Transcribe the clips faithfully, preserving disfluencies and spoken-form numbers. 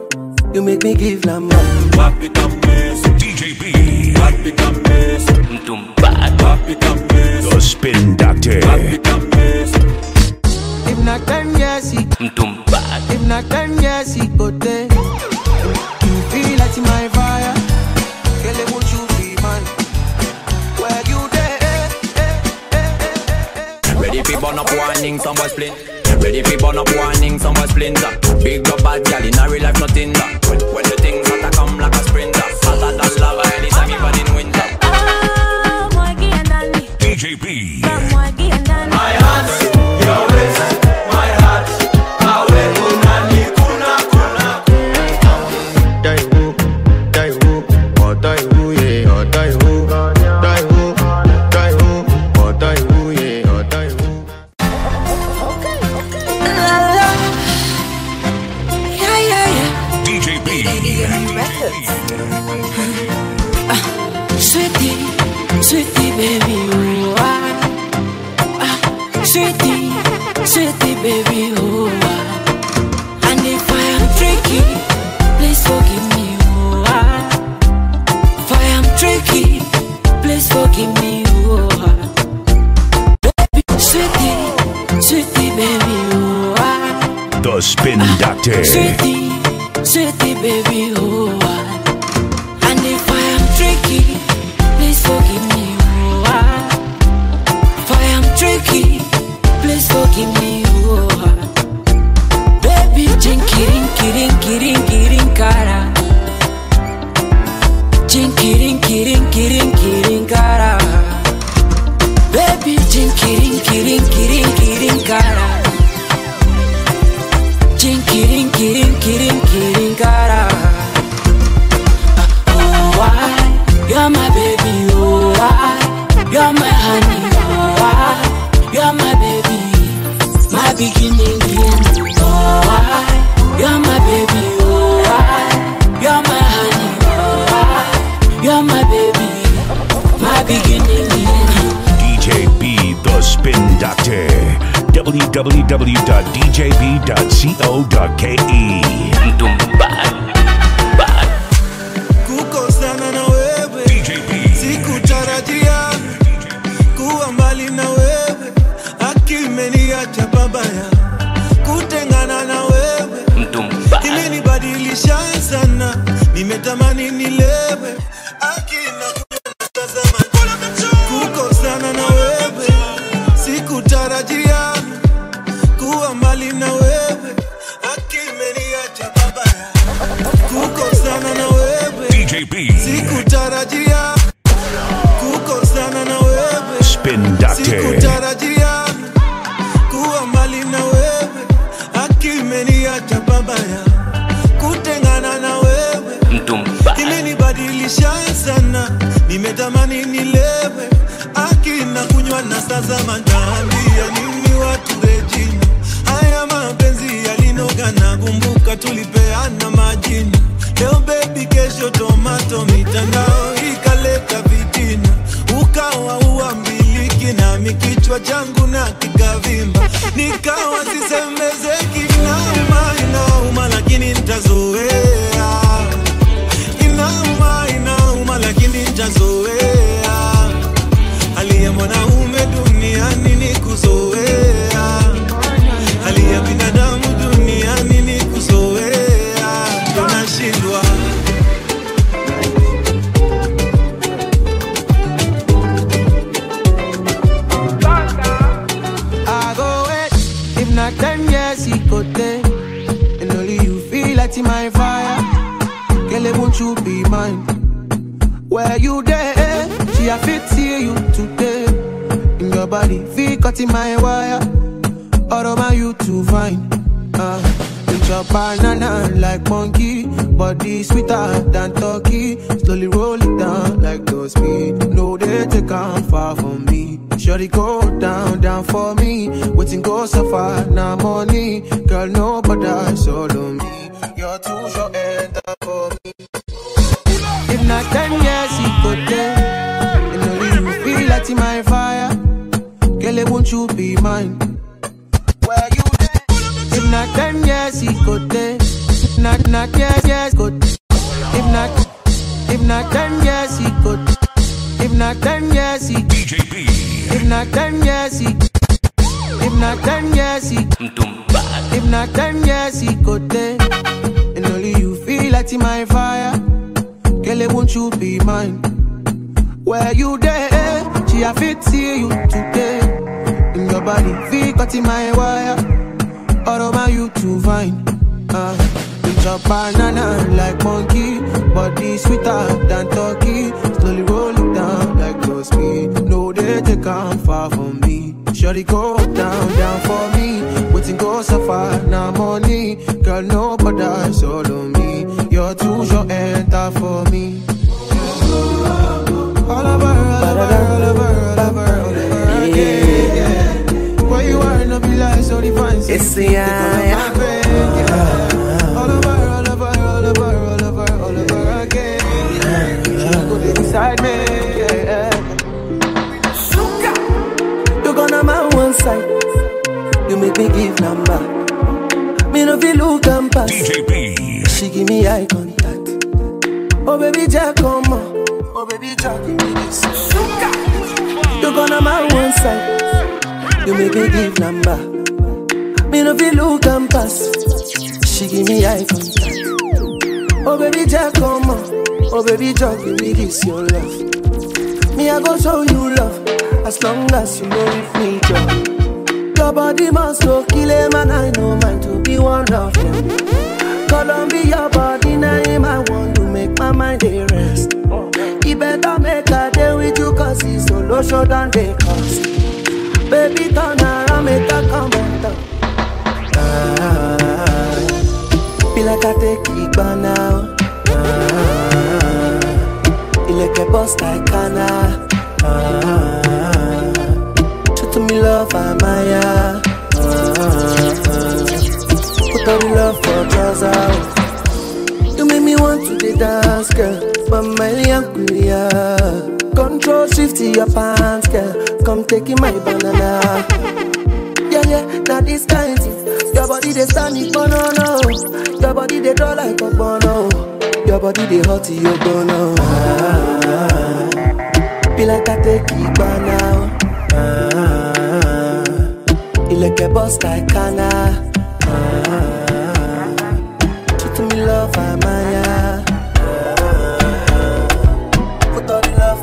You make me give la man. Papi Campes, D J B. Papi Campes, Mtumba. Papi Campes, The Spin Doctor. Papi Campes. If not ten years, Mtumba. if not ten years, he go there. You feel like my fire. Girl, won't you be mine? Where you there? Ready for burn up warning, some boy splint. Ready for burn up warning, some boy splinter. Big up bad gal in a real life, nothing that. When, when the things hotter come like a sprinter. Hotter than lava anytime, even in winter. Ah, Mwagi and Danny. D J B. From Mwagi and Danny. My hands, your waist, my heart. Awe kunani kuna kuna. Daiwu, Daiwu, oh Daiwu, yeah, oh Daiwu, Daiwu, Daiwu, oh Daiwu, yeah, oh Daiwu. Yeah, yeah, yeah. D J B. Sweetie, sweetie baby, oh ah, ah. Sweetie, sweetie baby, oh ah. And if I am tricky, please forgive me, oh ah. If I am tricky, please forgive me, oh ah. Baby, sweetie, sweetie baby, oh ah. The Spin Doctor. Sweetie, sweetie baby, oh ah. And if I am tricky, please forgive me, oh ah. If I am tricky, please forgive me, oh ah. Baby, jinkirin, kirin, kirin, kirin, kara. Jinkirin, kirin, kirin, kirin, kara. Baby, jinkirin, kirin, kirin, kirin, kara. Jinkirin, kirin, kirin, kirin, kara. Oh, why? You're my baby, oh, why? You're my honey, oh, why? You're my baby, my beginning, the end, oh, why? You're my baby, oh, why? You're my honey, oh, why? You're my baby, my beginning, the end. D J B. The Spin Doctor. w w w dot d j b dot co dot k e. Mtumba. Bad. Kukosana na wewe, D J B. sikutarajia kuwa mbali na wewe. Akili imeniacha babaya, kutengana na wewe Mtumba. imenibadilisha sana. Nimetamani nilewe, akili na kutazama. Kukosana na wewe, sikutarajia kuwa mbali na wewe. Akili imeniacha babaya, kukosana na wewe. D J B. Sikutarajia kukosana na wewe. Spin Doctor. Sikutarajia kuwa mbali na wewe. Akili imeniacha babaya, kutengana na wewe Mtumba. imenibadilisha sana. Nimetamani nilewe, akili na kunywa na sasa mandaambia nini watu Regina. Haya mapenzi yalinoga na kumbuka tulipeana majina. Leo baby kesho tomato, mitandao ikaleta vitina. Ukawa uambiliki na mikichwa changu na kikavimba. Nikawa sisemezeki, inauma inauma lakini nitazoea. Inauma inauma lakini nitazoea. Hali ya mwanaume duniani ni kuzoea. Hali ya binadamu duniani ni kuzoea. Tunashindwa. I go wait, if not ten years he go there. And only you feel like my fire. Girl, won't you be mine? Where you there? See I fit see you today. In your body, feel cutting my wire. All over you to find. Uh, Eat your banana like monkey. Body sweeter than turkey. Slowly roll it down like those speed. No, they take on far from me. Shorty go down, down for me. Waiting go so far, now money. Girl, nobody solo me. You're too short and up for me. If not ten years, he go there. And only you feel like my fire. Girl, won't you be mine? Where you there? If not ten years, he go there. not, not, yes, yes, good. If not, if not, then yes, he good. If not, then yes, he D J B. If not, then yes, he If not, then yes, he If not, then yes, he could day. And only you feel like my fire. Girl, won't you be mine? Where you there? She a fit see you today. In your body, feel cut in my wire. All over you to find. Uh, eat your banana like monkey. Body sweeter than turkey. Slowly roll it down like no speed. No, they take on far from me. Shorty go down, down for me. Waiting go so far, now money. Girl, no bother, solo me. You're too short, enter for me. All over, all over, all over, all over, all over again, yeah. Where you are, no be like so divine. It's the eye. All over, all over, all over, all over, all over again. Go inside me, yeah. You gonna my one side. You make me give number. Me no feel look and pass. D J B. She give me eye contact. Oh baby Jack, come on. Oh baby Jack, give me this. You gonna my one side. You make me give number. Me no feel look and pass. She give me eye contact. Oh baby Jack, come on. Oh baby Jack, give me this your love. Me I go show you love. As long as you know with me, Joe. Your body must go kill him, and I know mine to be one of them. Columbia body name, I want to make my mind a rest. He better make a day with you, cause he's solo show than they cost. Baby, turn around, make a come on top. Ah, feel like I take it by now. Ah, feel like a boss like Kana. Ah, to me love, I'm Maya. Put all the love for trousers. You make me want to the dance, girl. But my young control shift to your pants, girl. Come taking my banana. Yeah, yeah, now this kind thing. Your body they stand it, but no, no. Your body they draw like a bono. Your body they hot to your bono. Ah, feel like I take it by now. Ah, you like a boss like Kana. Ah, to me love, I'm Maya. Put all the love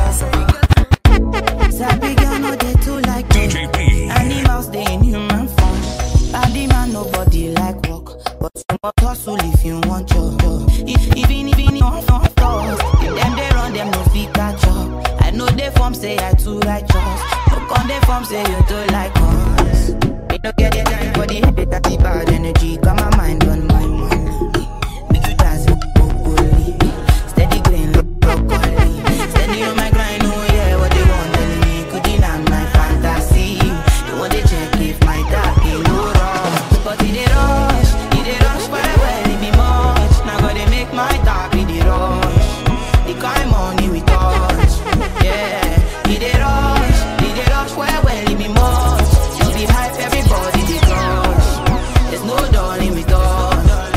for just Sabi girl no they too like D J B. animals they in human form. Body man nobody like walk, but you must hustle if you want your job. If even even if on on floors, if them they run them no fit catch up. I know they form say I too righteous. Look on they form say you too like us. We don't get the time for the hate that the bad energy. Got my mind on my money. Make you dance broccoli, steady green broccoli. Steady on my grind, oh yeah, what they want telling me could deny my fantasy. They want to check if my dark is no wrong. But it they rush, it they rush forever, it be much. Now gotta make my dark be the rush. The kind money we touch, yeah. It they rush, it they rush forever, it be much. You be hype, everybody they crush. There's no darling with us.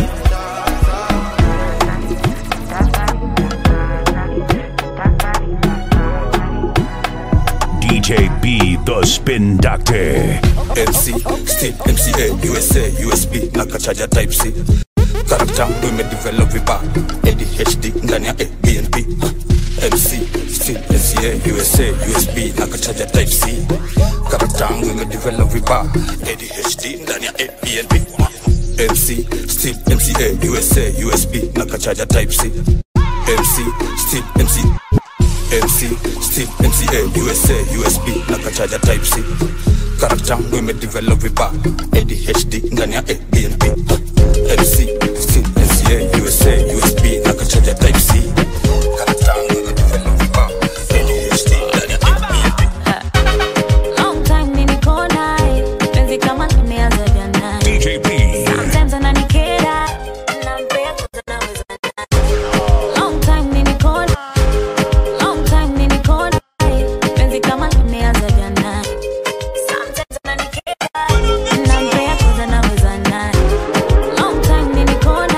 D J B, the Spin Doctor. M C, still M C A, U S A, U S B, naka charger type C. Character, we may develop vipa. A D H D, ndani ya A, B N P. M C, still M C A, U S A, U S B, naka charger type C. Character, we may develop vipa. A D H D, ndani ya A, B N P. M C, still M C A, U S A, U S B, naka charger type C. M C, still M C M C, still M C A, U S A, U S B, naka charger type C. Character, we may develop vipa. A D H D, ndani ya A, B N P. M C, still M C A, U S A, U S B, naka charger type C. Character, we may develop vipa. A D H D, ndani ya A, B N P. Long time in the corner, penzi kama tumeanza jana. D J B. Sometimes ananikera, nampea tunaweza. Long time in the corner, long time in the corner, penzi kama tumeanza jana. Sometimes ananikera, nampea tunaweza. Long time in the corner.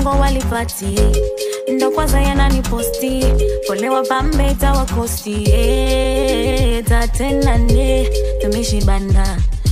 before walipati ndo kwanza yananiposti polewa pambe itawakosti eh tatenane tumeshibana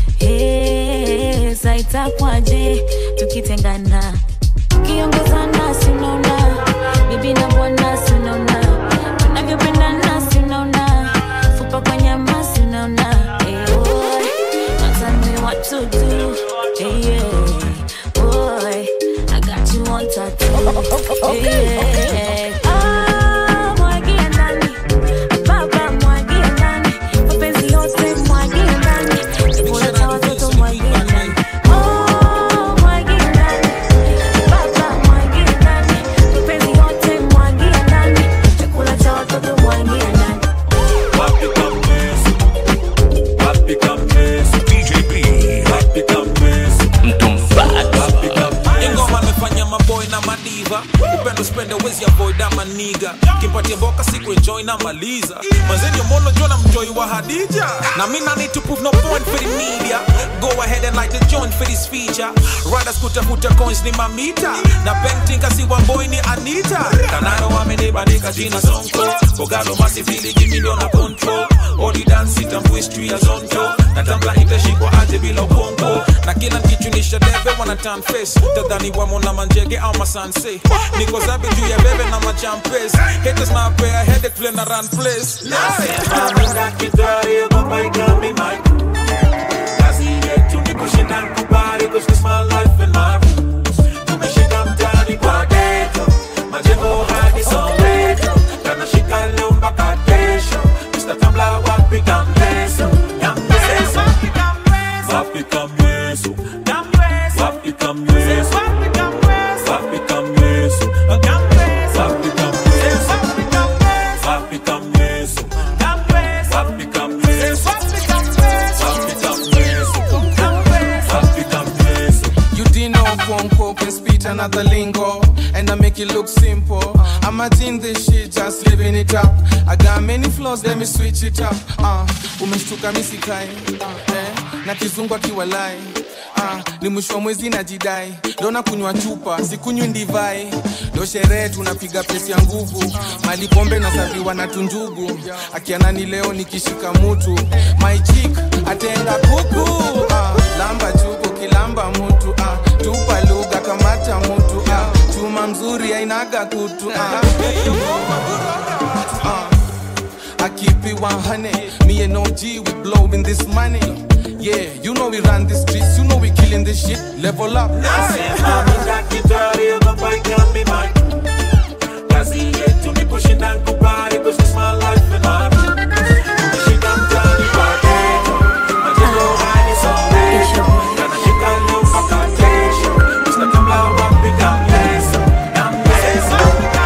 eh saita kwaje tukitengana kiongozana sinaona bibi na bwana sinaona tunavyopendana sinaona fupa kwa nyama sinaona eh boy tell me what to do eh yeah boy I got you on tattoo yeah ah mwagia ndani baba mwagia ndani mapenzi yote mwagia ndani nikula cha watoto mwagia ndani oh mwagia ndani baba mwagia ndani mapenzi yote mwagia ndani nikula cha watoto mwagia ndani wapi kamesi wapi kamesi D J B wapi kamesi Mtumbad wapi kamesi ingoma amefanya maboy na madiva upendo spende wezi avoid ama niga kimpatia mboka siku enjoy na maliza manzeni mono jona mjoy wa Hadija na mina need to prove no point for the media go ahead and light the joint for this feature riders kutafuta coins ni mamita na painting kasi wa boy ni Anita kanaro wamenibandika jina sonko bogado massively give me no control odi dance itambu history ya zonto na tambla itashikwa aje bila ukongo na kila kichunisha debe wana turn face tadhani wamo na manjege au masanse niko zabi juu ya bebe na machampes haters na pay headache play na run place nasema mina kitari baba igami mic kazi yetu ni kushinda kubali cause my life and my roots tumeshinda mtani kwa ghetto majengo hadi Soweto kana shika leo mpaka kesho Mister Tambla wapi kamleso kamleso wapi kamleso wapi kamleso wapi kamleso wapi kamleso wapi kamleso wapi kamleso wapi kamleso You didn't know Kwonko can speak another lingo and I make it look simple. I'm a in this shit, just living it up. I got many flaws, let me switch it up. Uh, umeshtuka misikai eh, na kizungwa kiwalai uh, ni mwisho wa mwezi na jidai dona kunywa chupa, sikunywi ndivai ndo sherehe tunapiga pesi ya nguvu mali pombe na saviwa na tunjugu akianani leo nikishika mutu my chick atenga kuku uh, lamba chuku kilamba mutu uh, tupa lugha kamata mutu uh, chuma mzuri ainaga kutu uh, uh, I keep it one hundred, me and O G, we blowing this money. Yeah, you know we run the streets, you know we killing this shit. Level up. Nasema mina kitari baba igami mic kazi yetu ni kushinda kubali cause it's my life and my roots tumeshinda mtani kwa ghetto majengo hadi Soweto kana shika leo mpaka kesho Mister Tambla wapi kamleso kamleso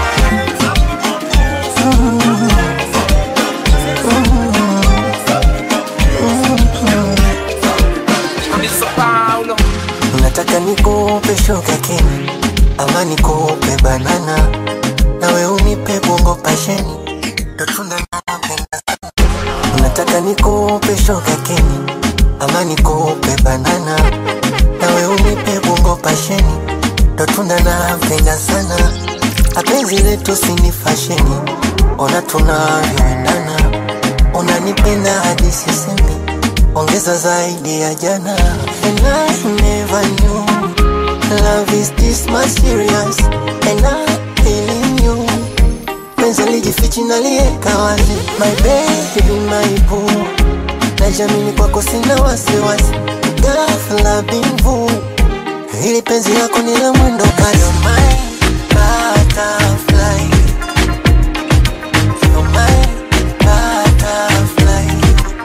Nataka nikupe shoga kini ama nikupe banana nawe unipe bongo pasheni ndo tunanapenda. Nataka nikupe shoga kini ama nikupe banana nawe unipe bongo pasheni ndo tunanapenda sana. Apenzi letu sini fasheni ona tunavyoendana unanipenda hadi sisemi ongeza zaidi ya jana. And I never knew love is this much serious and I'm feeling you. Penzi lijifichi nalieka wazi my baby my boo najamini kwako sina wasiwasi ghafla bimvu hili penzi lako ni la mwendo kasi my butterfly you're my butterfly.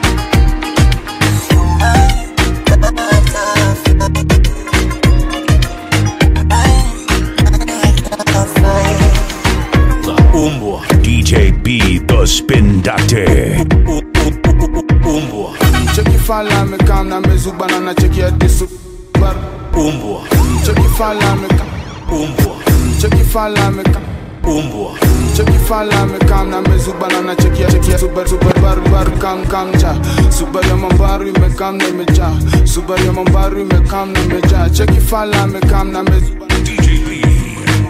Umbwa D J B the Spin Doctor. Umbwa Cheki fala mekam na mezubana na cheki ya disu bar. Umbwa Cheki fala mekam. Umbwa Cheki fala mekam. Umbwa Cheki fala mekam na mezubana na cheki ya cheki ya super super bar bar kam kam cha. Super ya mambaru mekam na meja. Super ya mambaru mekam na meja. Cheki fala mekam na mezubana D J B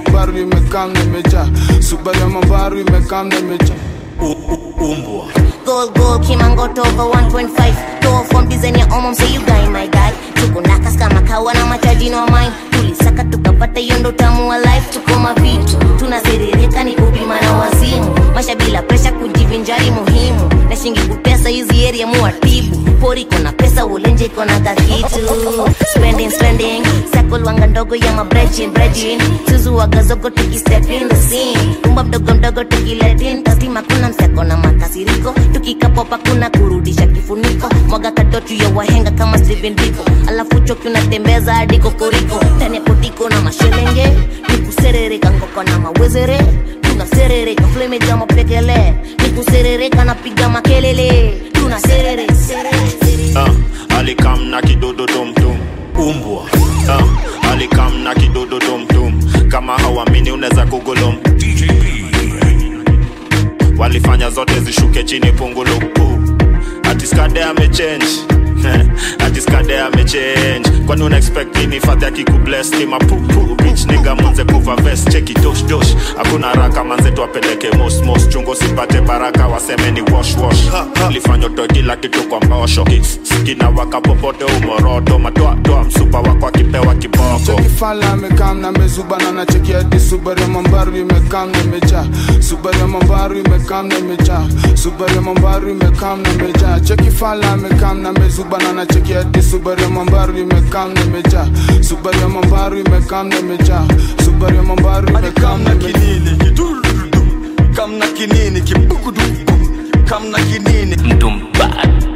mambaru imekam nimeja. Subaru ya mambaru imekam nimeja. Umbwa. Gold, gold, kimangoto over one point five. Go from design ya omom, say you guy, my guy. Tuko nakas kama kawa na machaji no mine. Tulisaka tukapata yondo tamu wa life. Tuko mavitu, tunaserereka ni kupima na wazimu. Masha bila presha kujivinjari muhimu. Na shingi kupesa hizi area muatibu. Pori kona pesa ulenje kona kakitu. Spending, spending. Sakol wanga ndogo ya mabrechin, brechin. Suzu waga zogo tuki step in the scene. Kumba mdogo mdogo tuki let in. Tasima kuna mseko na makasiriko. Tukikapopa kuna kurudisha kifuniko. Mwaga kadotu ya wahenga kama Steven Biko. Alafu choki unatembeza hadi kokoriko. Tani potiko na mashelenge. Nikuserereka ngoko na mawezere. Tunaserereka flame jama pekele. Nikuserereka na piga makelele. Tunaserere uh, alikam na kidodo dum dum. Umbwa. uh, Alikam na kidodo dum dum. Kama hawamini unaweza google D J B. Walifanya zote zishuke chini pungulu. Ati skade amechange. Ati skade amechange. Kwani una expect nini fadhi akikubless ni mapupu. Bitch nigga mwanze kuva vest. Cheki dosh dosh. Hakuna raka manze tuwapeleke mos mos. Chungo sipate baraka waseme ni wash wash. Lifanya to kila kitu kwa mbosho. Sikina waka popote umoroto. Matoa toa msupa wako akipewa kiboko. Cheki fala amekam na mezubana na cheki hadi Subaru ya mambaru imekam nimeja. Subaru ya mambaru imekam nimeja. Subaru ya mambaru imekam nimeja. Cheki fala amekam na mezubana na cheki hadi Subaru ya mambaru imekam nimeja. Subaru ya mambaru imekam nimeja. Subaru ya mambaru imekam na kinini kidudu. Kam na kinini kibukudu. Kam na kinini mtumba.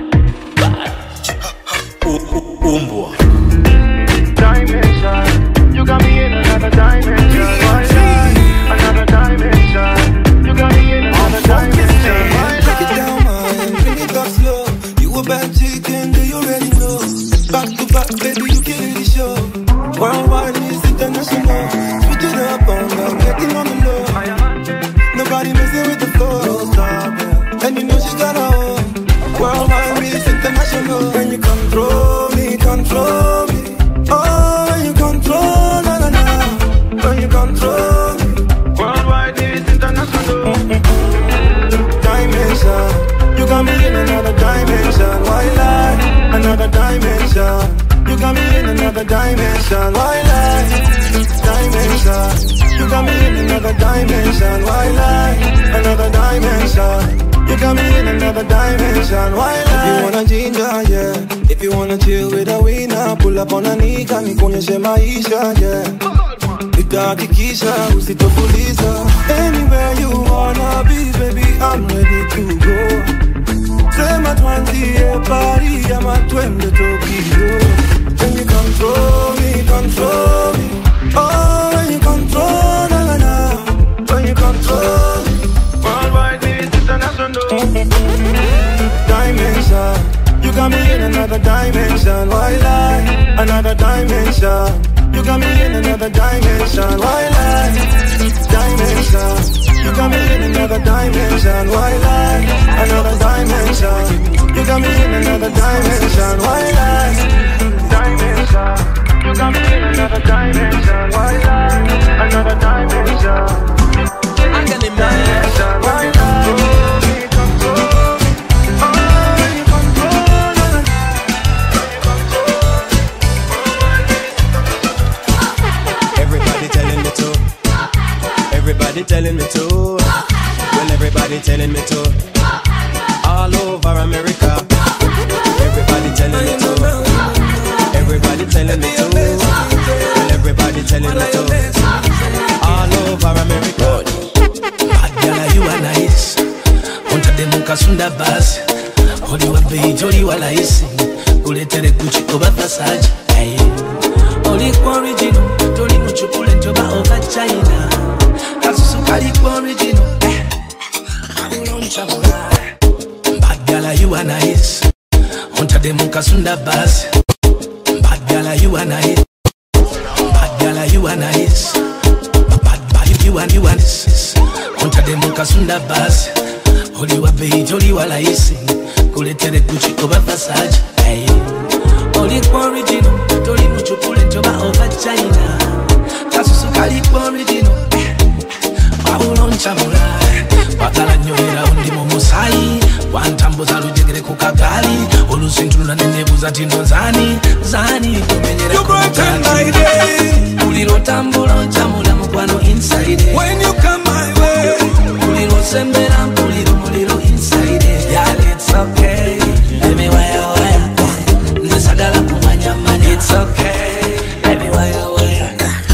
Umbwa. Dimension, you got me in another dimension. Another dimension, you got me in another dimension. Break it down, man, bring it up slow. You a bad chicken, do you already know? Back to back, baby, you kill the show. Worldwide is international. Switch it up, on down, getting on the low. Nobody messing with the flow. No stop, yeah. And you know she got her own. Worldwide is international. When you control me, control me. Oh, when you control, na na na. When you control me. Worldwide is international. Dimension, you got me in another dimension. Why lie? Another dimension. You got me in another dimension. Why lie? Dimension. You got me in another dimension. Why lie? Another dimension. You got me in another dimension. Why lie? If you wanna ginger, yeah. If you wanna chill with a winner, pull up on a nigga, nikuonyeshe maisha, yeah. Nitahakikisha usitofuliza. Anywhere you wanna be, baby, I'm ready to go. Sema tuanzie Paris ama twende Tokyo. When you control me, control me. Oh, when you control, na na na. When you control me. Worldwide is international. Dimension, you got me in another dimension. Why lie? Another dimension. You got me in another dimension. Why lie? Dimension. You got me in another dimension. Why lie? Another dimension. You got me in another dimension. Why lie? Dimension. You got me in another dimension. Why lie? Another dimension. I'm gonna dimension. Why lie? Everybody telling me to. Well, everybody telling me to. All over America. Everybody telling me to. Everybody telling me to. Well, everybody telling me to. All over America. Bad girl, you are nice. Unta de muka sunda basi. Odi wa beige, odi wa laisi. Uletere Gucci over Versace. Hey. Oli kwa original. Toli muchukule njoba over China. Kali kwa original. Bad girl, you are nice. Unta de muka sunda basi. Bad girl, you are nice. Bad girl, you are nice. Bad bad you are you are nice. Unta de muka sunda basi. Oli wa beige, oli wa laisi. Kuletere Gucci over Versace. Hey. Oli kwa original. Toli muchukule njoba over China. Kasusu kali kwa original. ulonchamula wakala nyoera undi momosai wantambuza lujegere kukagali olusintulula nenebuza tino zani zani kumenyera kumukati ulilotambula onchamula mukwano inside when you come my way ulilosembera mpuliro muliro inside yeah it's okay let me wire wire nesagala kumanya manya it's okay let me wire wire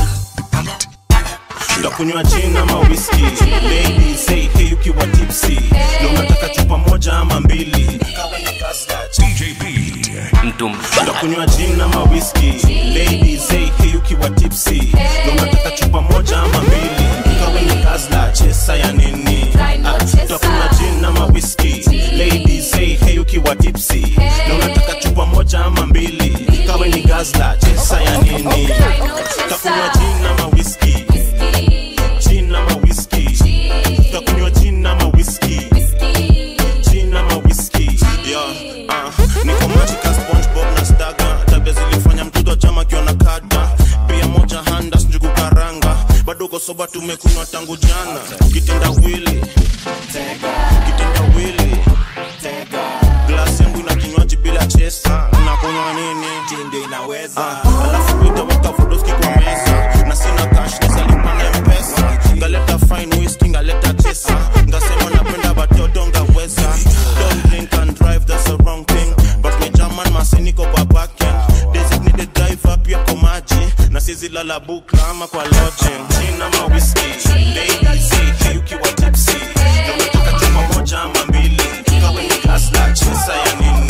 ndakunywa gin ama whiskey lady say hey ukiwa tipsy leo nataka chupa moja ama mbili D J B mtu mbaya ndakunywa gin ama whiskey lady say hey ukiwa tipsy leo nataka chupa moja ama mbili kawe ni gazla chesa ya nini ndakunywa gin ama whiskey lady say hey ukiwa tipsy leo nataka chupa moja ama mbili kawe ni gazla chesa ya nini ndakunywa gin ama whiskey gin ama whiskey ndakunywa gin ama whiskey gin ama whiskey yeah uh niko magical SpongeBob na Staga tabia zilifanya mtoto chama kiona kada pia moja handa njugu karanga bado kwa soba tumekunywa tangu jana kitenda wili tega kitenda wili tega glass yangu na kinywaji bila chesa na kunywa nini ndio inaweza alafu nitaweka fodoski kwa meza na sina cash nisalipa na mpesa ngaleta fine whiskey ngaleta chesa ngasema napenda batoto ngaweza don't drink and drive that's the wrong thing but me German masiniko kwa parking designated driver pia kwa maji na sisi lala bukla ama kwa lodging gin ama whiskey lady say hey ukiwa tipsy nataka chupa moja ama mbili kawe ni glass la chesa ya nini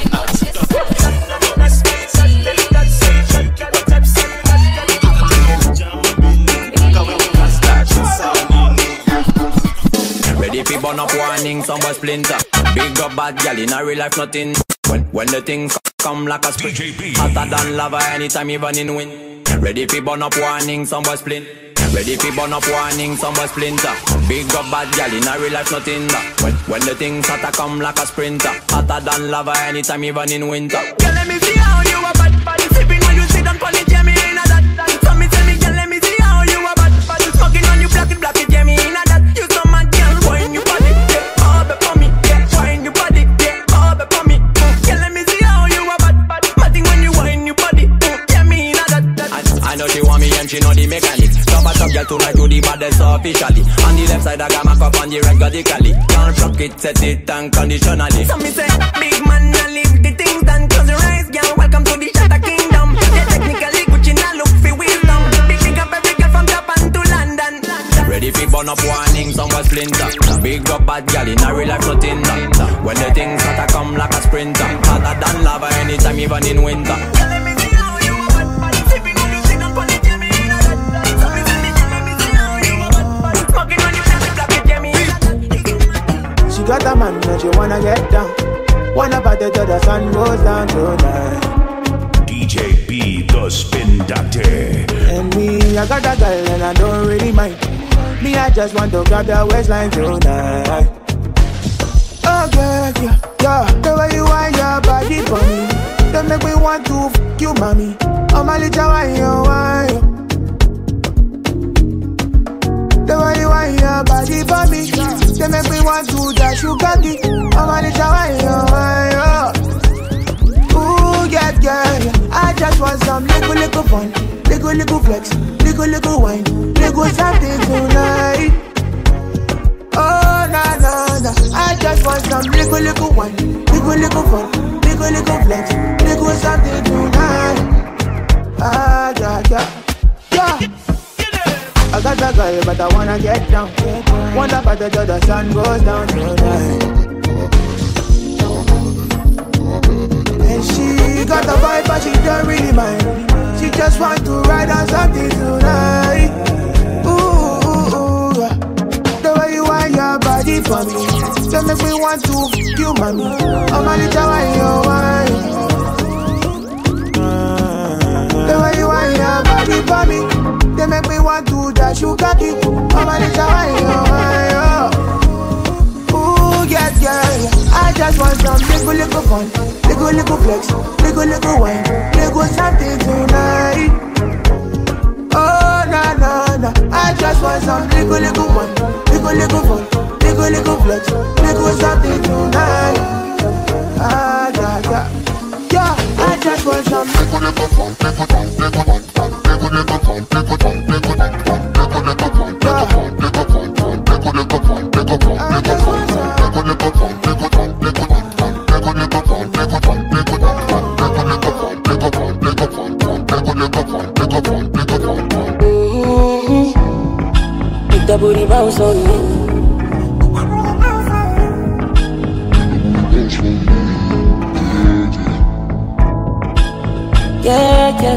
Ready fi burn up warning, some boy splinter. Big up bad gal in a real life nothing. When when the things come like a spring, hotter than lava anytime even in wind. Ready fi burn up warning, some boy splint. Ready fi burn up warning, some boy splinter. Big up bad gal in a real life nothing. When when the things hotter come like a sprinter, hotter than lava anytime even in winter. Girl, let me see how you a bad bad. Sipping when you sit down on it, yeah me in a that. So me tell me, girl, let me see how you a bad bad. Smoking on you black it black it, yeah me in a that. You so mad, girl, wine you body, yeah, all be for me, yeah, wine you body, yeah, all be for me. Girl, let me see how you a bad bad. Matting when you wine you body, yeah me in a that. I, I know she want me and she know the mechanics. Top a top girl tonight to the baddest officially. On the left side I got my cup on the right radically. Can't rock it, set it unconditionally. So me say, big man, I leave the things done. Close your eyes, girl, welcome to the Shatter Kingdom. Yeah, technically Gucci now look for wisdom. Big big up every girl from Japan to London. Ready for burn up warning, some was splinter. Big up bad girl in a real life nothing. When the things hotter come like a sprinter, hotter than lava anytime even in winter. She got a man and she wanna get down. Wanna party till the sun goes down tonight. D J B, the Spin Doctor. And me, I got a girl and I don't really mind. Me, I just want to grab the waistline tonight. Oh girl, yeah, yeah. The way you want your body for me, they make me want to f*** you, mommy. Oh my little wine, you wine. The way you want your body for me, they make me want to dash you cocky. Oh my little wine, you wine. Ooh, yeah, yeah. I just want some little, little fun. Little, little flex, little, little wine. Little something tonight. Oh, nah, nah, nah. I just want some little, little wine. Little, little fun. Little, little flex. Little something tonight. Ah, yeah, yeah. Yeah. I got a girl, but I wanna get down. Wanna party till the sun goes down tonight. And she got the vibe, but she don't really mind. She just want to ride on something tonight. Ooh, ooh, ooh. The way you want your body for me, they make me want to f*** you, mommy. Oh my little wine, you wine. The way you want your body for me, they make me want to dash you cocky. Oh my little wine, you wine. Ooh, yeah, yeah, yeah. I just want some little, little fun. Little, little flex, little, little wine. Little something tonight. Oh, nah, nah, nah. I just just want some little, little one, little, little fun, little, little flex, little something tonight. Ah, yeah, yeah. Yeah, I just want some little, little fun, little fun, little fun, little, little fun, little fun, little fun, little fun, little fun, little fun, little fun, little fun, little fun, I just want some little, little fun, little fun, little fun, little, little fun, little fun, little fun, little, little fun, little fun, little fun, little, little fun, little fun, little fun. Make that booty bounce on me. Yeah, yeah,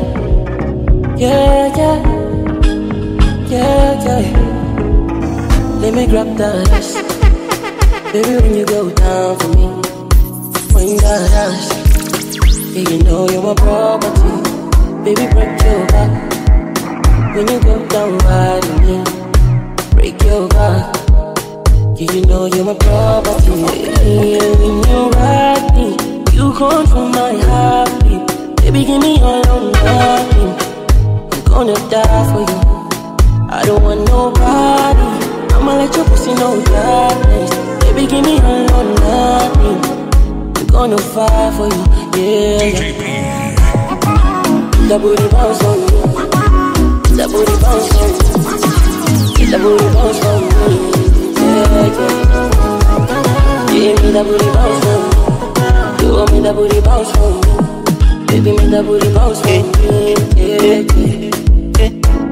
yeah, yeah, yeah, yeah. Let me grab that ass, baby. When you go down for me, when that ass, yeah, you know you're my property. Baby, break your back. When you go down right on me, break your back. Yeah, you know you're my property. Yeah, when you ride me, you control my heartbeat. Baby, give me all or nothing. I'm gonna die for you. I don't want nobody. I'ma let your pussy know darkness. Baby, give me all or nothing. I'm gonna fight for you. Yeah, yeah. That booty bounce on me. That booty bounce on me. That booty bounce on me. Yeah, yeah. Give me that booty bounce on me. You want me that booty bounce on me. Baby, make that booty bounce for me, yeah, yeah.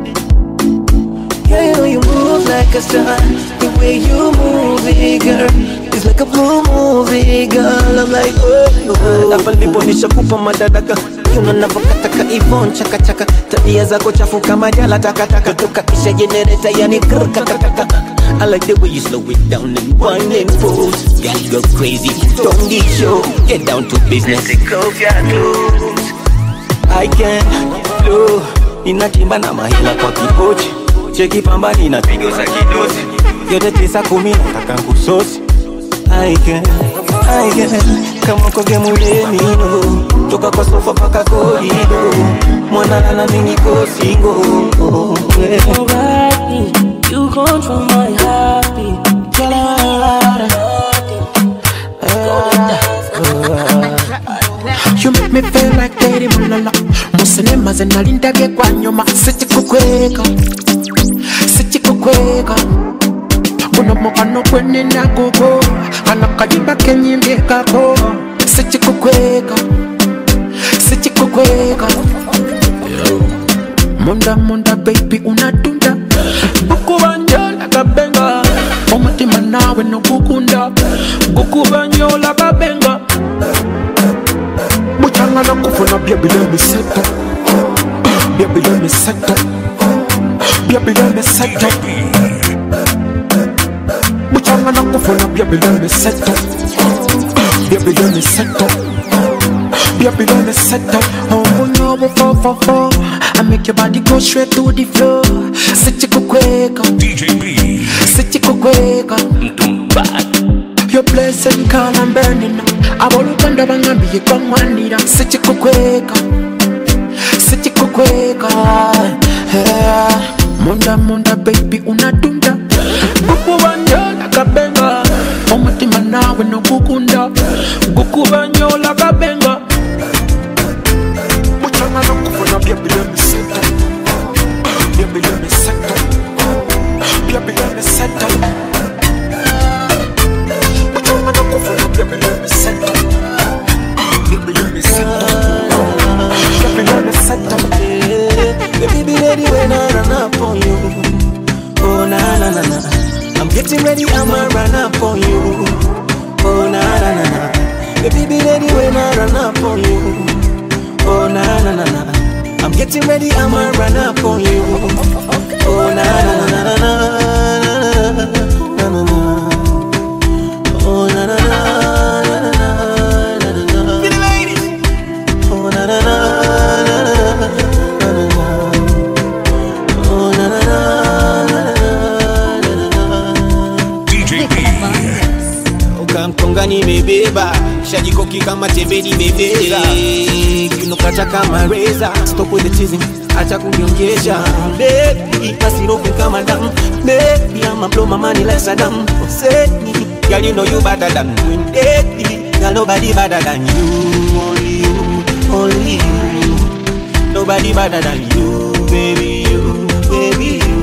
Girl, you move like a star. The way you move it, girl, it's like a blue movie, girl. I'm like, oh, oh. Hapa ndipo nishakupa madadaka. Unanavokataka ivon chaka chaka. Tabia zako chafu kama jala takataka. Tukakisha generator yani krkakakaka. I like the way you slow it down and wind and pose. Girl, go crazy, don't need show. Get down to business, take off your clothes. I can flow. Inatimba na mahila kwa kipochi. Cheki pambani na pigo za kidosi. Yote tisa kumi nataka kusosi. I can, I can. Kama koge muleni no. Toka kwa sofa paka korido. Mwana na mimi ko single. Alright, you control my heartbeat. You make me feel like Daddy Mulala. Musinema zinalindage kwa nyuma. Siti kukweka, siti kukweka. Kuna mokano kwenye na gogo. Anakaliba kenye mbeka ko. Siti kukweka, siti kukweka. Monda monda baby unadunda. Buku banyola kabenga. Omutima nawe no kukunda. Buku banyola kabenga. Muchanga na kufuna baby let me set up. Baby let me set up. Baby let me set up. Muchanga na kufuna baby let me set up. Baby let me set up. Baby let me set up. Oh no, before for for. I make your body go straight to the floor. Sit you quick, D J B. Sit you quick, your place and call and burning. I will look under the baby, you come one leader. Sit you quick, sit you quick. Munda munda baby, unadunda. Guku banyola kabenga. Omutima nawe no kukunda. Guku banyola kabenga. Muchanga no kufuna baby let me set up. Baby let me set up. Baby let me set up. Muchanga no kufuna baby let me set up. Baby let me set up. Baby let me set up. Baby be ready when I run up on you. Oh na na na na. I'm getting ready, I'ma run up on you. Oh na na na na. Baby be ready when I run up on you. Oh na na na na. I'm getting ready, I'ma run up on you. Oh na na na na na na na na na. Oh na na na na na na na na. Oh na na na na na na na. Oh na na na na na na. D J B. Ukamkonga nimebeba, shajikoki kama tembeni bebeza. Kiuno kata kama razor. Stop with the teasing, acha kuniongesha. Baby, basi rope kama damu. Baby, I'ma blow my money like Saddam. Say me, girl, you know you better than me. Baby, girl, nobody better than you. Only you, only you. Nobody better than you, baby, you, baby, you.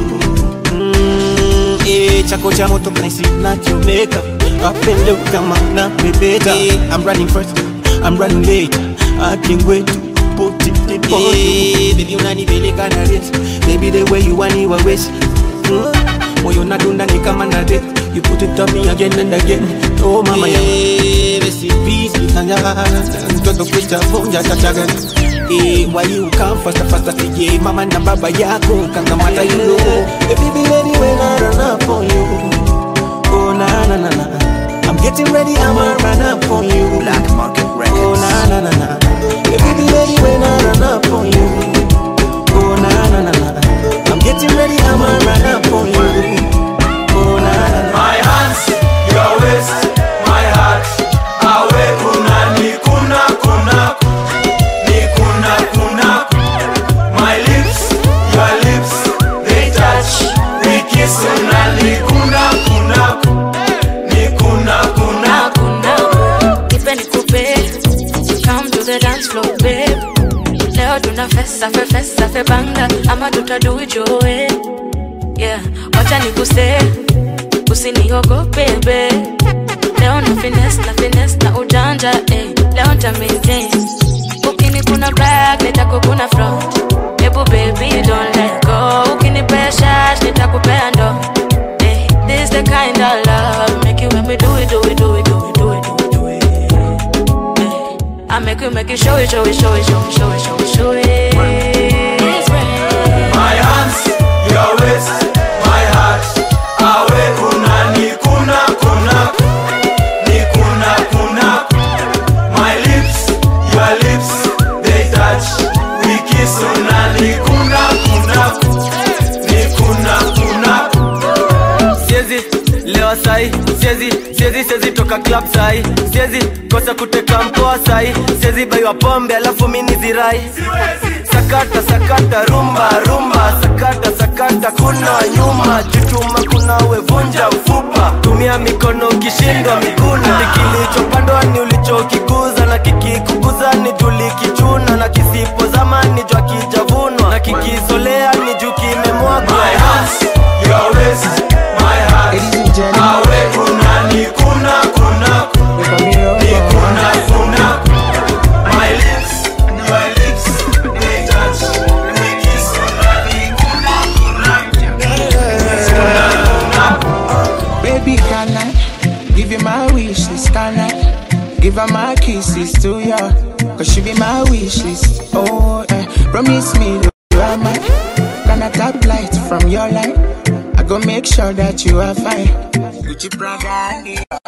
Mm, eh, chako cha moto kanisi na Jamaica. Up and look, come on, now, baby, eh, I'm running first, I'm running late. I can't wait to put it in for you. Baby, unanipeleka na race. Baby, the way you want it, I wish. Moyo nadunda ni kama na date. You put it on me again and again. Oh mama ya besi busy tanya. Mtoto kucha vunja chachaga. Eh, why you come faster faster tije mama na baba yako kangamata you know. Baby, be ready when I run up on you. Oh na na na na. I'm getting ready, I'ma run up on you. Black Market Records. Oh na na na na. Baby, be ready when I run up on you. Oh na na na na. I'm getting ready, I'ma run up on you. Oh na na na. My hands, your waist, my heart. Awe kuna ni kuna kuna ni kuna kuna. My lips, your lips, they touch, we kiss una ni kuna kuna ni kuna kuna kuna. Ipe nikupe, come to the dance floor, babe. Leo tuna festa fe festa fe banga, ama tuta do it your way. Yeah, wacha nikuse, usiniogope babe. Leo na finesse na finesse na ujanja, eh. Leo nita maintain. Ukini kuna back, nitako kuna front. Ebu baby don't let go. Ukini pressure, nitakupea ndo. Eh, this the kind of love make you when me do it, do it, do it, do it, do it, do it, do it. Eh, I make you make you show it, show it, show it, show it, show it, show it, show it. My hands, your waist, my heart. Awe kuna ni kuna kuna ni kuna kuna. My lips, your lips, they touch. We kiss una ni kuna kuna ni kuna kuna. Siezi leo sai, siezi siezi siezi toka club sai, siezi kosa kuteka mpoa sai, siezi baiwa pombe alafu mimi zirai. Sakata sakata rumba rumba, sakata sakata kuna nyuma, jituma kuna wevunja mfupa, tumia mikono ukishindwa miguna. Kilichopandwa ni ulichokikuza, na kikikuguza ni tulikichuna, na kisipo zamani jua kijavunwa, na kikisolea ni juu kimemwagwa. My hands, your waist, my heart. Awe kuna ni kuna kuna ni kuna kuna. My lips, your lips, they touch. We kiss una ni kuna kuna. Baby, can I give you my wish list? Can I give her my kisses to you? Cause she be my wish list. Oh, eh. Promise me that you are mine. Can I tap light from your light? I go make sure that you are fine. Gucci Prada.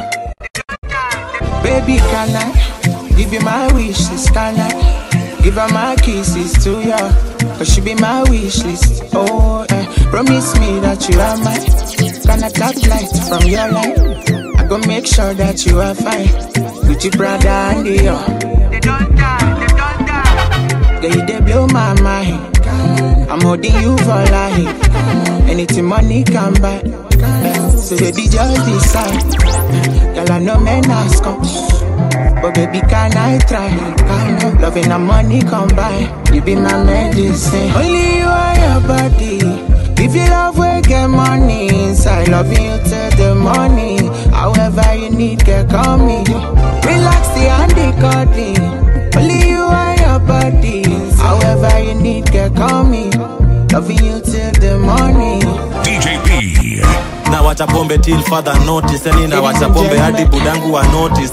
Baby, can I give you my wish list? Can I give her my kisses to you? Cause she be my wish list. Oh, eh. Promise me that you are mine. Can I tap light from your light? I go make sure that you are fine. Gucci Prada and Dior. They don't die, they don't die. Girl, you they blow my mind. I'm holding you for life. Anything money can buy. So baby, just decide. Girl, I know men ask come, but baby, can I try? Can loving and money come by. You be my medicine. Only you are your body. If you love, we get money inside. Loving you till the morning. However you need, get call me. Relax the and the cuddling. Only you are your body. However you need, get call me. Loving you till the morning. D J B. Na wacha pombe till further notice. Yani na wacha pombe hadi budangu wa notice.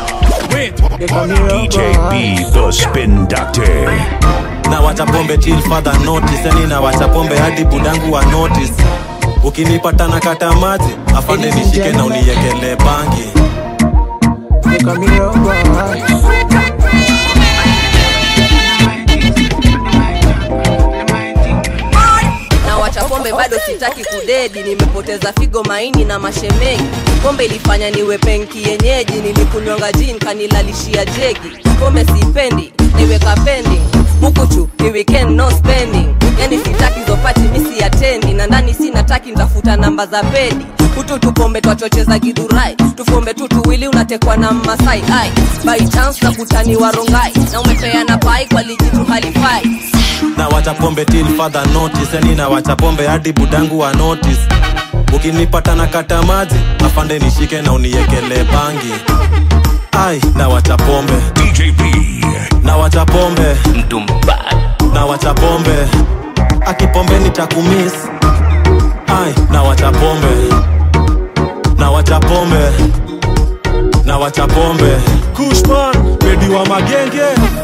D J B, the Spin Doctor. Na wacha pombe till further notice. Yani na wacha pombe hadi budangu wa notice. Ukinipata na kata maji, afande nishike na uniekele bangi. Na wacha pombe bado sitaki kudedi. Nimepoteza figo, maini na mashemeji. Pombe ilifanya niwe penki yenyeji. Nilikunywanga gin kanilalishia jegi. Pombe sipendi, niweka pending. Bukuchu, ni weekend no spending. Yani sitaki zopati misi atendi. Na ndani sina taki nitafuta namba za pedi. Kutu tupombe twachocheza gidurai. Tufombe tutu wili unatekwa na Masai. Ai, by chance na kutani warongai. Na umepea na pai kwa lijitu halifai. Na wacha pombe till further notice. Yani na wacha pombe hadi budangu wa notice. Ukinipata na kata maji afande nishike na uniekele bangi. Ai, na wacha pombe D J B. Na wacha pombe Mtumba. Na wacha pombe akipombe nitakumiss. Ai, na wacha pombe. Na wacha pombe. Na wacha pombe Kushman, ready wa magenge.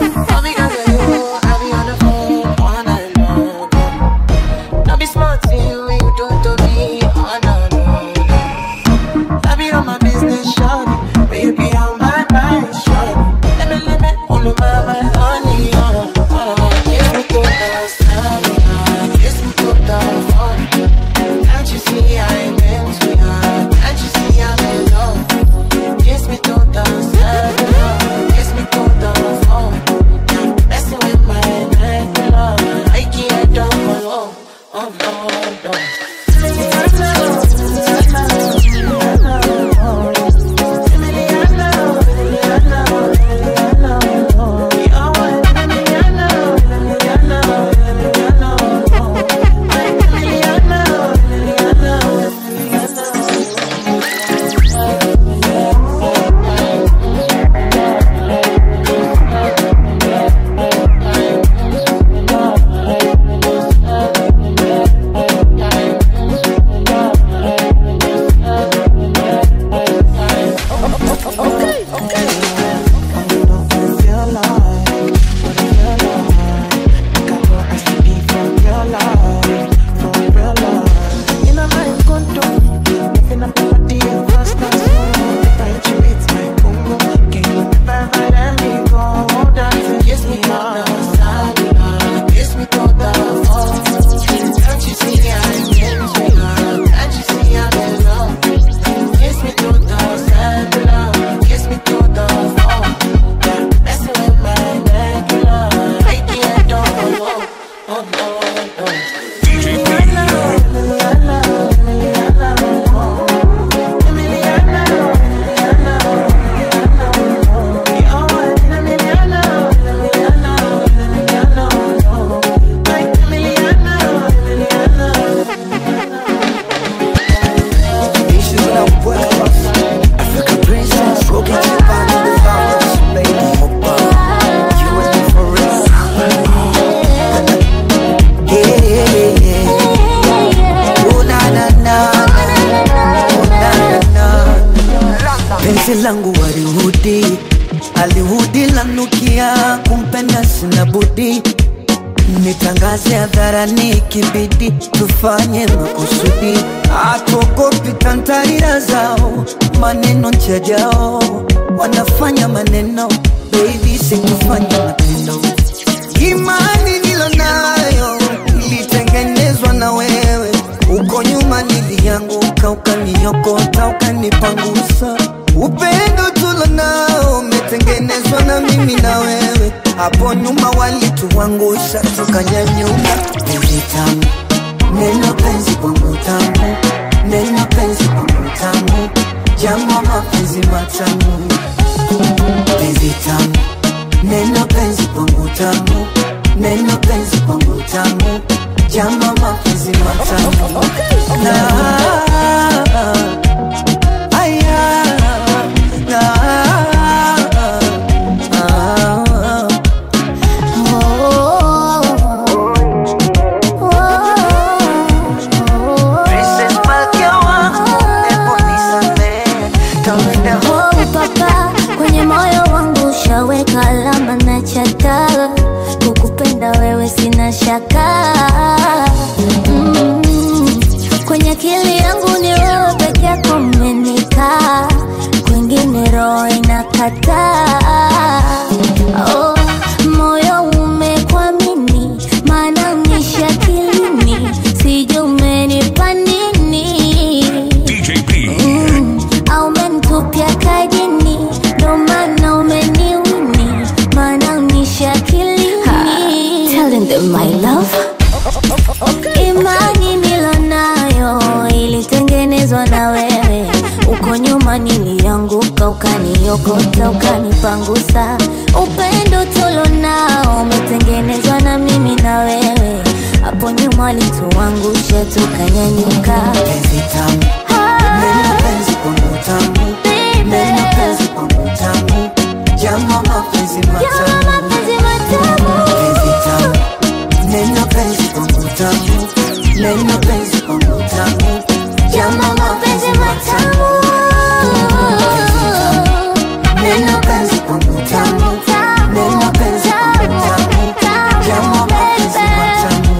langu walihudi, alihudi lanukia, kumpenda sina budi, nitangaze hadharani kibidi, tufanye makusudi, hatuogopi tantarira zao, maneno nchajao, wanafanya maneno, baby sikufanya matendo, imani nilonayo, ilitengenezwa na wewe, uko nyuma nilianguka, ukaniokota, ukanipangusa, upendo tulonao umetengenezwa na mimi na wewe, hapo nyuma walituangusha, tukanyanyuka, penzi tamu, neno penzi kwangu tamu, neno penzi kwangu tamu, jambo mapenzi matamu, penzi tamu, neno penzi kwangu tamu, neno penzi kwangu tamu, jambo mapenzi matamu, na shaka mm, kwenye akili yangu ni wewe peke yako umenikaa, kwingine roho inakataa. Oh, moyo umekuamini, maana unisha akilini, sijui umenipa my love. Imani nilonayo ilitengenezwa na wewe. Uko nyuma nilianguka, ukaniokota, ukanipangusa. Upendo tulonao umetengenezwa na mimi na wewe. Hapo nyuma lituangusha, tukanyanyuka. Penzi tamu, neno penzi kwangu tamu, neno penzi kwangu tamu, jama mapenzi matamu, penzi tamu, neno penzi kwangu tamu, neno penzi kwangu tamu, jama mapenzi matamu, neno penzi kwangu tamu, neno penzi kwangu tamu, jama mapenzi matamu.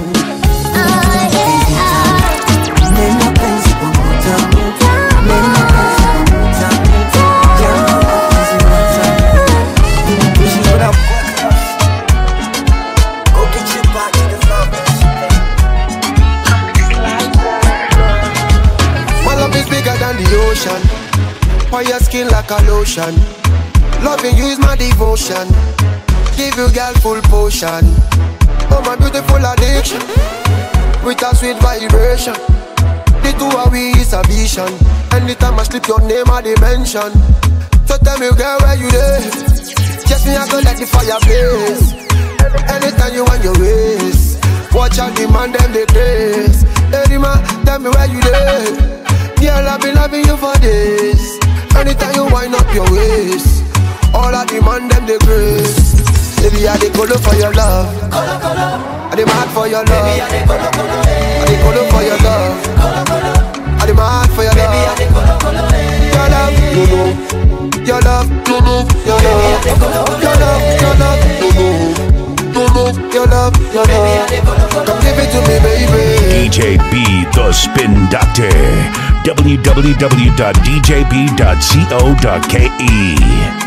For your skin like a lotion, loving you is my devotion. Give you girl full potion. Oh my beautiful addiction, with a sweet vibration. The two of we is a vision. Anytime I slip your name I dimension. So tell me girl where you there. Just me I go let the fire blaze. Anytime you want your ways, watch out demand them the grace. Hey man, tell me where you there. Girl, I've been loving you for days. Anytime you wind up your waist, all I demand them the grace. Baby, I dey colo for your love. I dey mad for your love. I dey colo for your love. I dey mad for your love. Your love, you know. Your love, you know. Your love, your love, your love, you know. You know. Your love, your love. Come give it to me, baby. D J B, the Spin Doctor. w w w dot d j b dot co dot k e.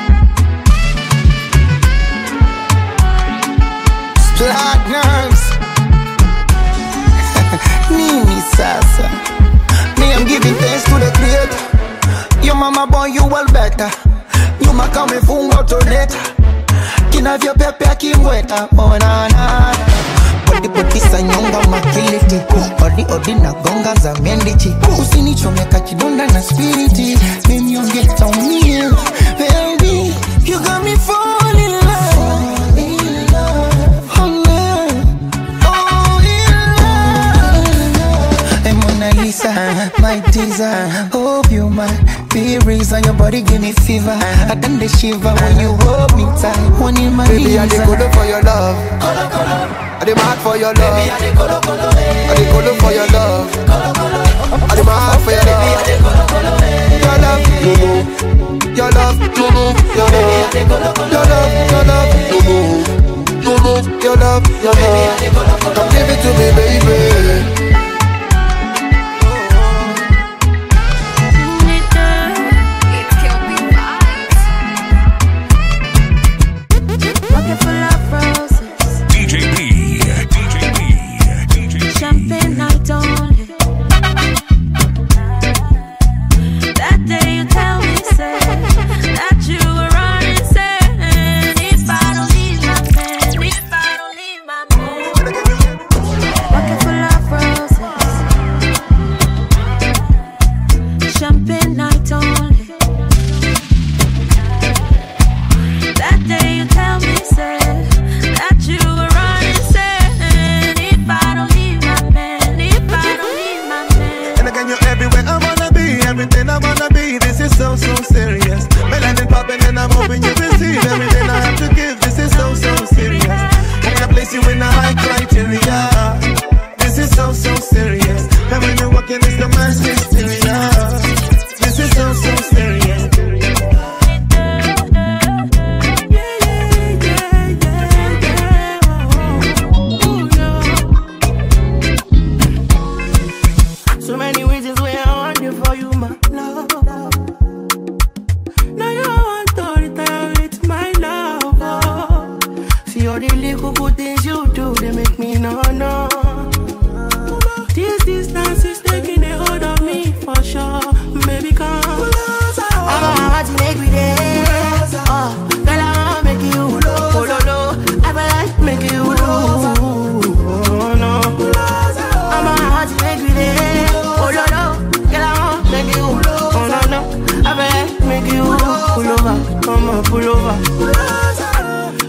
Platinums. Nini sasa. Me, I'm giving thanks to the creator. Your mama born you well better. Nyuma kama fungo toneta. Kinavyo pepe akimweta. Oh na na. Body body sanyonga makiliti. Odi odi na gonga za mendichi. Usinichomeka kidonda na spiriti. Mimi ongeta umie. Baby, you got me falling in love. Fall in love. Oh no. Oh in love. Hey Mona Lisa, my teaser. Hope you might be reason your body give me fever. I done the shiver when you hold me tight. One in my baby, knees. I dey colo for your love. Colo, colo. I dey mad for your love. Baby, I dey colo, colo, I dey colo for your love. Colo, colo. I dey mad for your love. Baby, I dey colo, colo, your love, you know. Your love, you know. Your love, your love, your love, you know. You know. Your love, your love. Come give it to me, baby.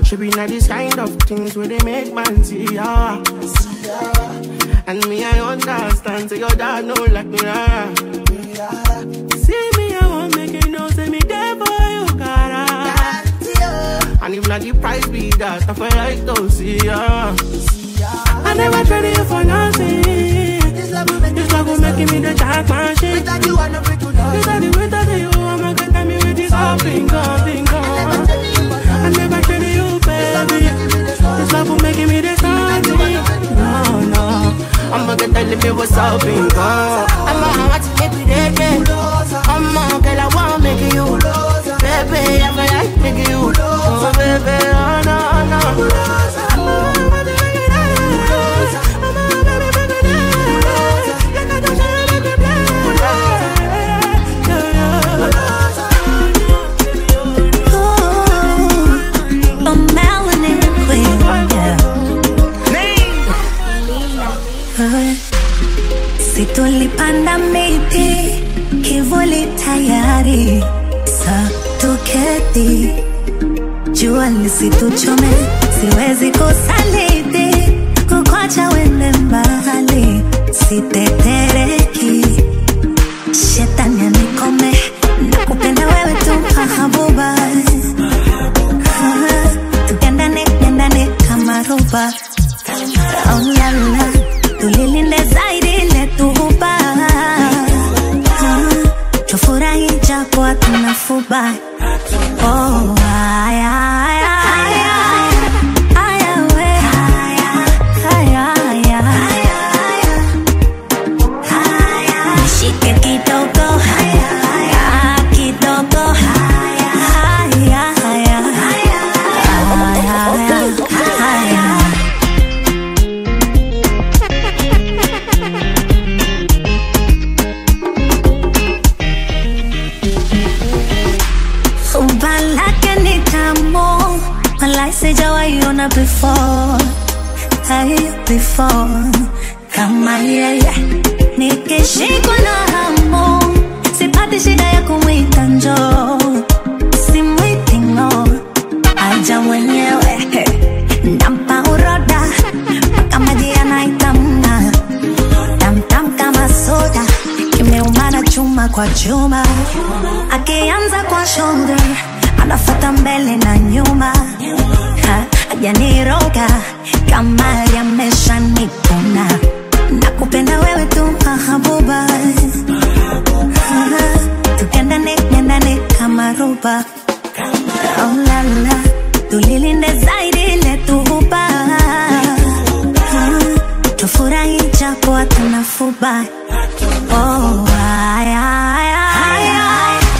She be not this kind of things where they make man see ya. And me, I understand, so your dad know like me, ah. See me, I won't make it know, say me there for you, cara. And if not the price be that, I feel like don't see ya. I never traded you for nothing. This love will make, this love will make me the jack machine. Without you, I know we could not. Without you, without you, I'm not gonna me with this whole finger, finger. I never traded you, baby. This love will make me the something. No, no, I'm not gonna tell me what's up, finger. I'm not want to make me dead, dead. I'm not girl, I wanna make you. Baby, I feel like making you. Oh, baby, oh, no, no. Si tulipanda miti, kivuli tayari, sa tuketi, jua lisituchome, siwezi kusaliti, kukwacha wende mbali, sitetereki, shetani anikome, nakupenda wewe tu mahabuba, tukendane, kendane kama roba, oh la la. Tulilinde zaidi letuhuba, tufurahi japo hatuna fuba. Oh, aya, aya, aya, aya, we, aya, aya, aya, aya, nishike kidogo, aya, aya, kidogo, aya, aya, aya, aya, aya. Sijawahiona before, hai before, kama yeye nikishikwa na hamu, sipati shida ya kumwita njoo, simwiti ngo, aja mwenyewe, nampa uroda, mpaka maji yanaitamna, tamtam kama soda, kimeumana chuma kwa chuma, akianza kwa shoulder, anafuata mbele na nyuma, hajaniroga kama yameshanikuna, nakupenda wewe tu mahabuba, tukendane kendane kama roba, oh la la, tulilinde zaidi letuhuba, tufurahi japo hatuna fuba. Oh, aya, aya, aya.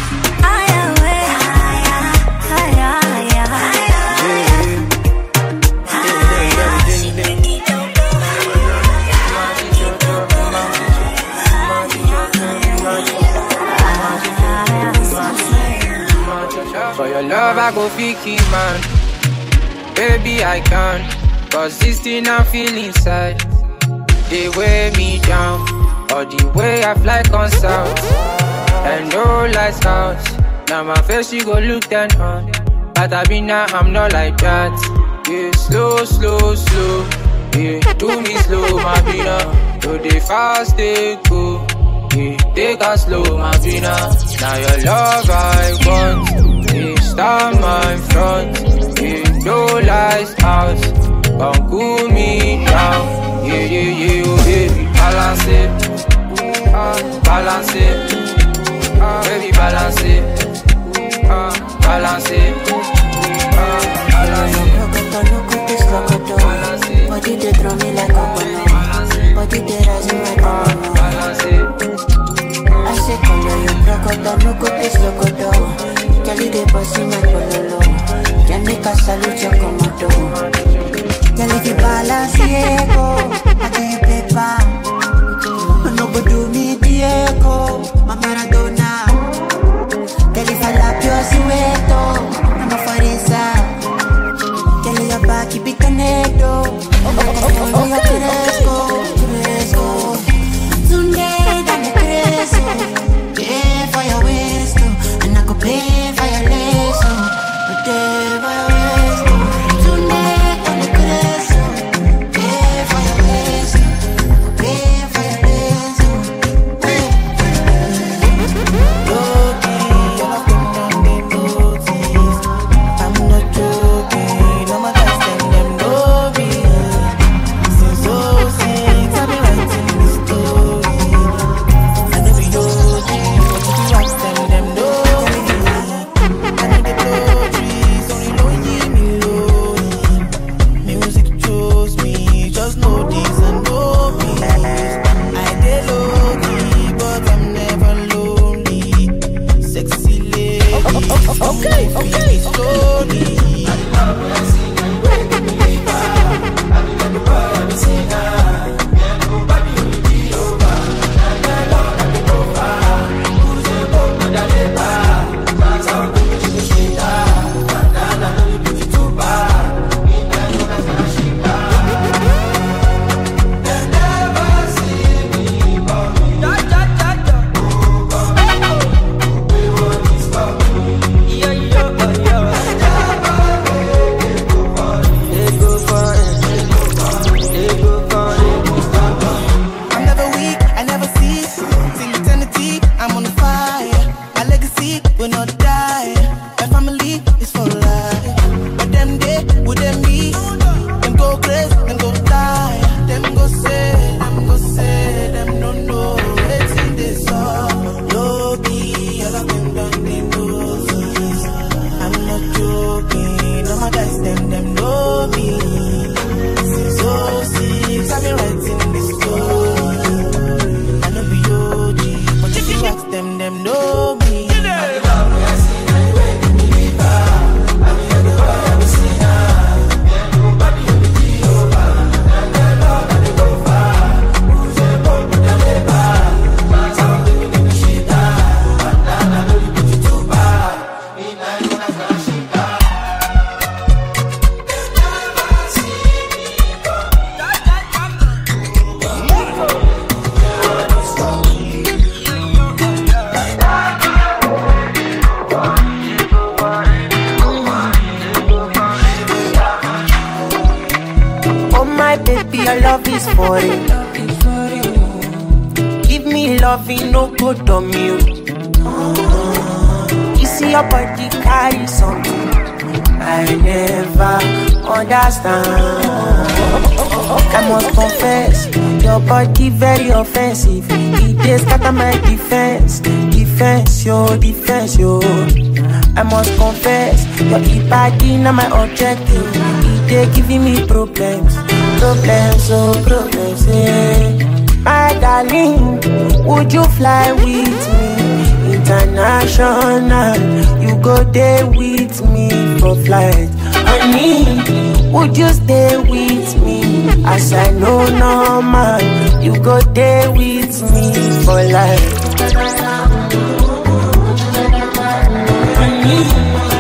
For your love I go fiki man, baby I can, cause this thing I feel inside, they weigh me down, or the way I fly on south, and no lights out, now my face you go look down on, but I be now I'm not like that, yeah, slow, slow, slow, yeah, do me slow, my bina, do they fast, they go, yeah, take us slow, my bina, now your love I want. Stand my front, yeah, no lights out, come cool me down, yeah, yeah, yeah, oh baby, balance it, uh, balance it, uh, baby, balance it, uh, balance it, uh, balance it, body they throw me like a balloon, body they rise me like a balloon, balance it, I say come here, you broke out, no go this loco down. Girl, they bossy my pololo. Can make a salute your commando. Girl, if you balance, Diego, I can't paper. No go do me, Diego, my Maradona. Girl, if I lap your sueto, I'm a farisa. Girl, your back, keep it connected. Oh, oh, oh, oh, Cresco, Cresco. Tunde, dame Cresco. Yeah, for your waist, and I go pay. Oh my baby, your love is foreign. Give me loving, no good on you. You see your body carry something I never understand. I must confess, your body very offensive. It is scatter my defense, defense, your defense, yo. I must confess, your body not my objective. It is giving me problems, problems, oh problems, yeah. My darling, would you fly with me? International, you go there with me for flight. Honey, would you stay with me? As I know normal, you go there with me for life. Honey,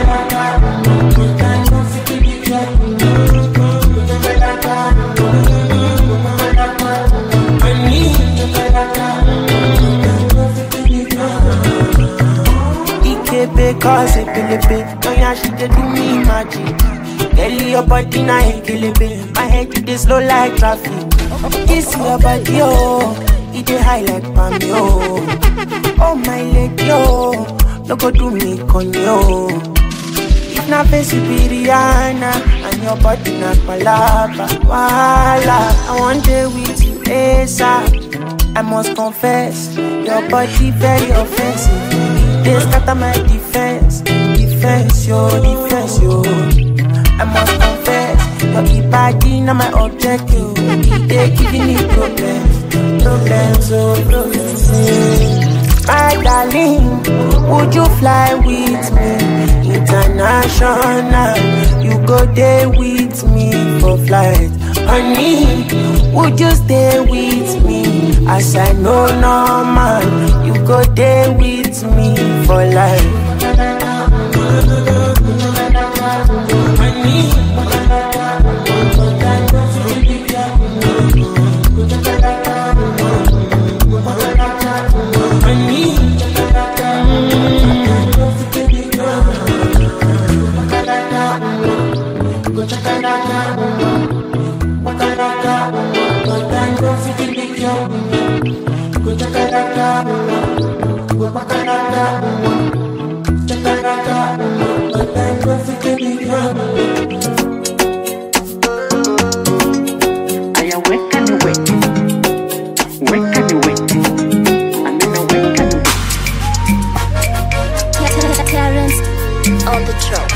because it be no yeah, she dey do me magic. Tell your body na ekelepe, my head it dey slow like traffic. Kiss your body oh, it dey high like palm oh. Oh my lady oh, no go do me conyo. If na face you be Rihanna and your body na palapa, wala. I want day with you ASAP. I must confess, your body very offensive. They scatter my defense, defense, yo, defense, yo. I must confess, your body not my objective. They giving me problems, problems, oh, problems. My darling, would you fly with me? International, you go there with me for flight. Honey, would you stay with me? As I know normal, you go there with me for life. Honey, on the track.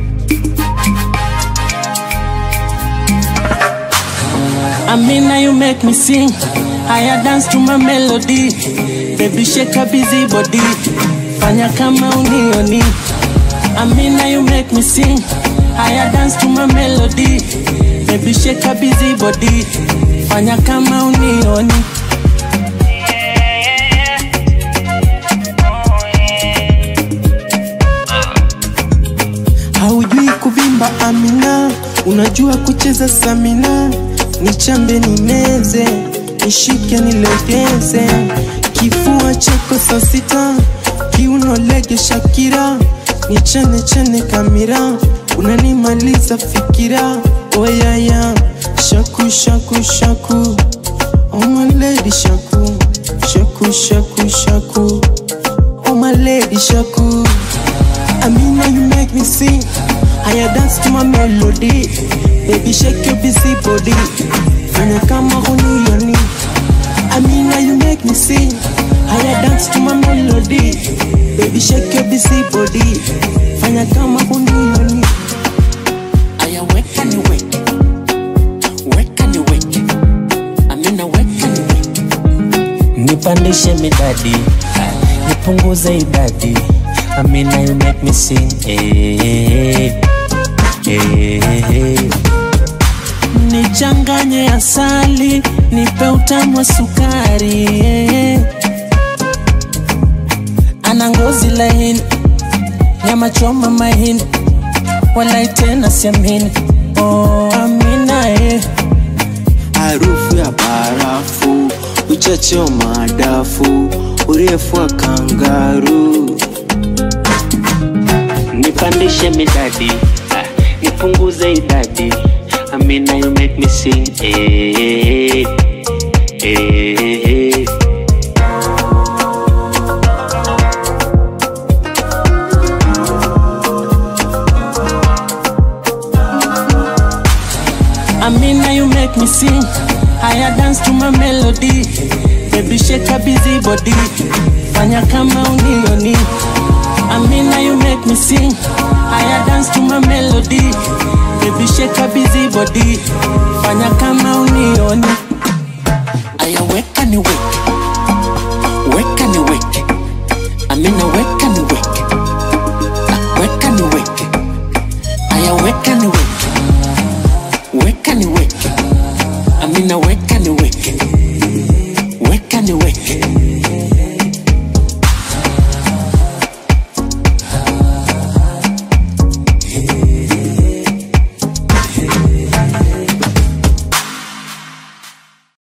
I mean, now you make me sing. I dance to my melody. Baby, shake a busy body. Fanya kama unioni. I mean, now you make me sing. I dance to my melody. Baby, shake a busy body. Fanya kama unioni. Haujui kuvimba Amina, unajua kucheza Samina. Nichambe nimeze, nishike nilegeze. Kifua chako saa sita, kiuno lege Shakira. Nichane chane kamera, unanimaliza fikira. Oh yeah yeah, shaku shaku shaku. Oh my lady shaku, shaku shaku shaku. Oh my lady shaku. I mean now you make me sing. I dance to my melody. Baby shake your busy body. Fanya kama unioni. I mean now you make me sing. I dance to my melody. Baby shake your busy body. Fanya kama unioni. Aya weka ni weke, weka ni weke. I mean weka ni weke. Nipandishe midadi, nipunguze idadi. I mean now you make me sing. Hey, hey, hey. Nichanganye asali, nipe utamu wa sukari. Hey. Ana ngozi laini, nyama choma mahini, walai tena siamini. Oh, Amina eh. Harufu ya barafu, uchache wa madafu, urefu wa kangaru. Nipandishe midadi, nipunguze idadi. I mean, now you make me sing. Hey, hey, hey. I mean, now you make me sing. Higher dance to my melody. Baby, shake a busy body. Fanya kama unioni. I mean, now you make me sing. Higher dance to my melody. Baby, shake a busy body. Fanya kama unioni. Aya, weka ni weke. Weka ni weke. I mean, weka ni weke. Weka ni weke. Aya, weka ni weke. Weka ni weke. I mean, weka ni weke. Weka ni weke.